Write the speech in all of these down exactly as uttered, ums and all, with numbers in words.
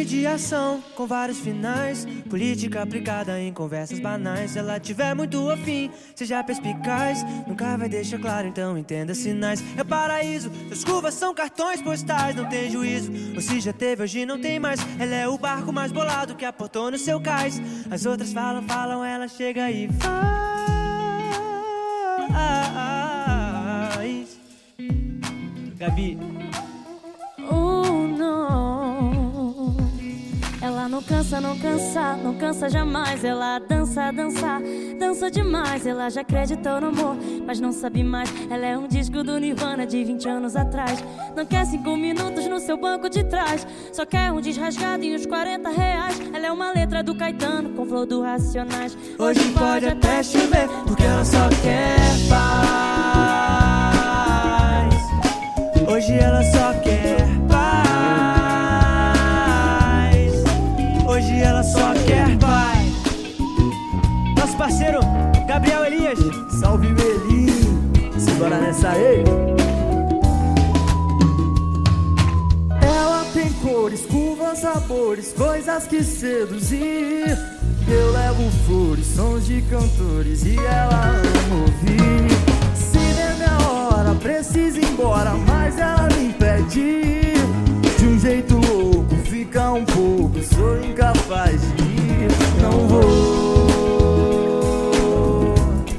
filme de ação com vários finais, política aplicada em conversas banais. Se ela tiver muito afim, seja perspicaz, nunca vai deixar claro, então entenda sinais. É paraíso, suas curvas são cartões postais. Não tem juízo, ou se já teve, hoje não tem mais. Ela é o barco mais bolado que aportou no seu cais. As outras falam, falam, ela chega e faz. Gabi. Oh, não. Ela não cansa, não cansa, não cansa jamais. Ela dança, dança, dança demais. Ela já acreditou no amor, mas não sabe mais. Ela é um disco do Nirvana de vinte anos atrás. Não quer cinco minutos no seu banco de trás, só quer um desrasgado e uns quarenta reais. Ela é uma letra do Caetano com flor do Racionais. Hoje pode até chover, porque ela só quer paz. Hoje ela só quer paz. Hoje ela só quer paz. Nosso parceiro Gabriel Elias. Salve, Melim, simbora nessa aí. Ela tem cores, curvas, sabores, coisas que seduzir. Eu levo flores, sons de cantores e ela ama ouvir. Cinema é hora, preciso ir embora, mas ela me impede. De um jeito louco, fica um pouco, sou incapaz de ir. Não vou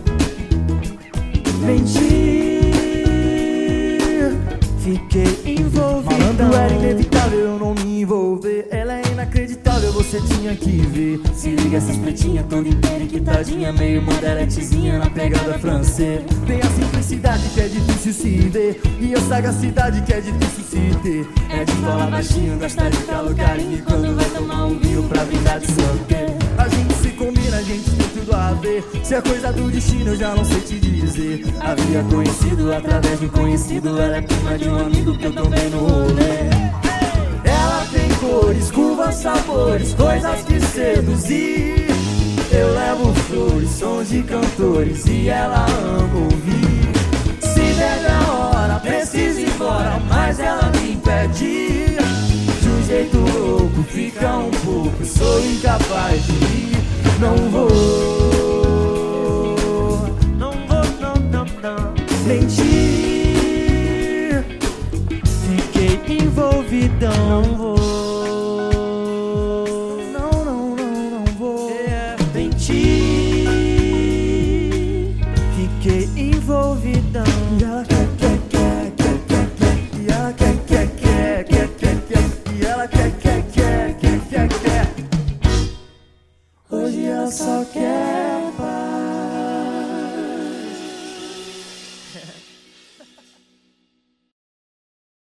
mentir, fiquei envolvido. Malandro, era inevitável eu não me envolver. Ela é inacreditável, você tinha que ver. Se liga essas pretinhas toda emperiquitadinha, meio modeletezinha na pegada francesa. Tem a simplicidade que é difícil se ver, e a sagacidade que é difícil se ter. É de falar baixinho, gastar de calo carinho, e quando vai tomar um vinho pra brindar de sorteio. A gente se combina, a gente tem tudo a ver. Se é coisa do destino eu já não sei te dizer. Havia conhecido através do conhecido. Ela é prima de um amigo que eu tomei no rolê. Ela tem cores, curvas, sabores, coisas que seduzir. Eu levo flores, sons de cantores e ela ama ouvir. Se der a hora, preciso ir embora, mas ela me impede. De um jeito louco, fica um pouco, sou incapaz de ir. Não vou